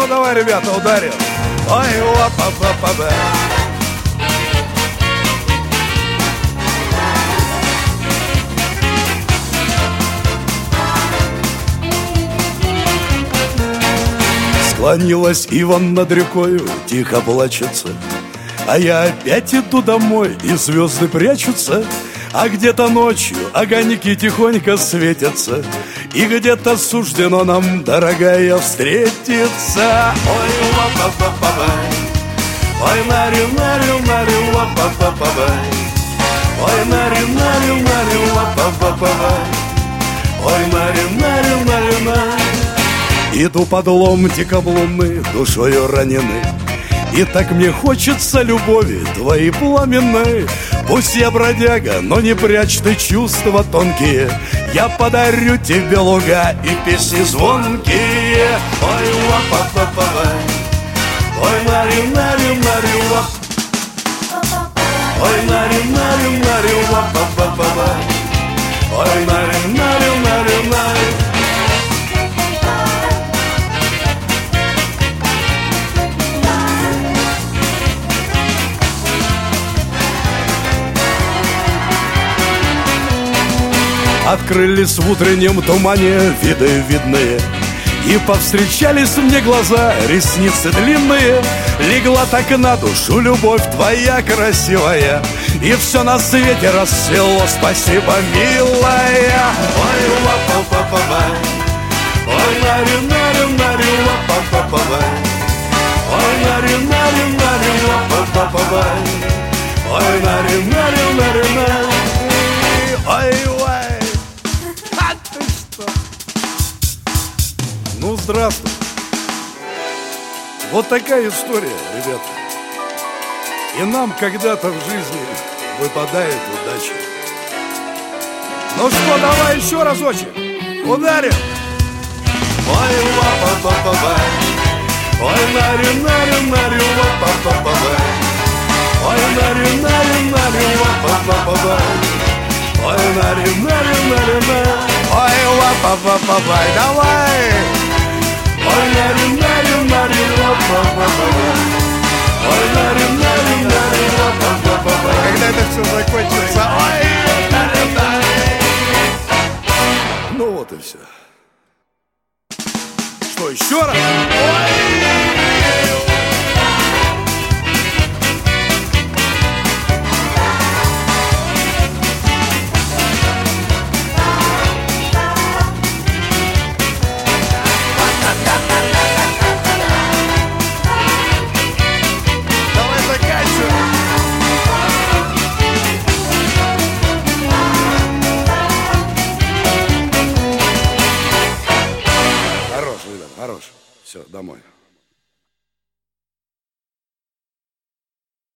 давай, ребята, ударим. Ой, ла-па-па-па-па. Склонилась Иван над рекою, тихо плачется. А я опять иду домой, и звезды прячутся. А где-то ночью огоньки тихонько светятся, и где-то суждено нам, дорогая, встретиться. Ой, ла-па-па-па-бай, ой, нари-нари-нари, ла-па-па-па-бай, ой, нари-нари-нари, ла-па-па-па-бай, ой, нари-нари-нари-нари. Иду под ломтиком луны, душою ранены, и так мне хочется любови твоей пламенной. Пусть я бродяга, но не прячь ты чувства тонкие. Я подарю тебе луга и песни звонкие. Ой, ла-па-па-па-бай, ой, нари-нари-нари, ла. Ой, нари-нари-нари, ла-па-па-па-бай, ой, нари-нари-нари-нари. Открылись в утреннем тумане виды видные, и повстречались мне глаза, ресницы длинные. Легла так на душу любовь твоя красивая, и все на свете расцвело, спасибо, милая. Ой, ла-па-па-па-бай, ой, нари-нари-нари, ла-па-па-па-бай, ой, нари-нари-нари, ла-па-па-па-бай, ой, нари-нари-нари-нари. Ой-ой. Ну, здравствуй. Вот такая история, ребята. И нам когда-то в жизни выпадает удача. Ну что, давай еще разочек. Ударим. Ой, ла-па-па-па-бай, ой, нари-нари-нари, ла-па-па-па-бай, ой, нари-нари-нари, ла-па-па-па-бай, ой, нари-нари-нари-нари. Ой, ла-па-па-па-бай, давай. Ой, нари-нари-нари, ла-па-па-па-бай, ой, нари-нари-нари, ла-па-па-па-бай. Когда это все закончится? Ой, нари-нари. Ну вот и все. Что, еще раз? Ой! Хорош. Все, домой.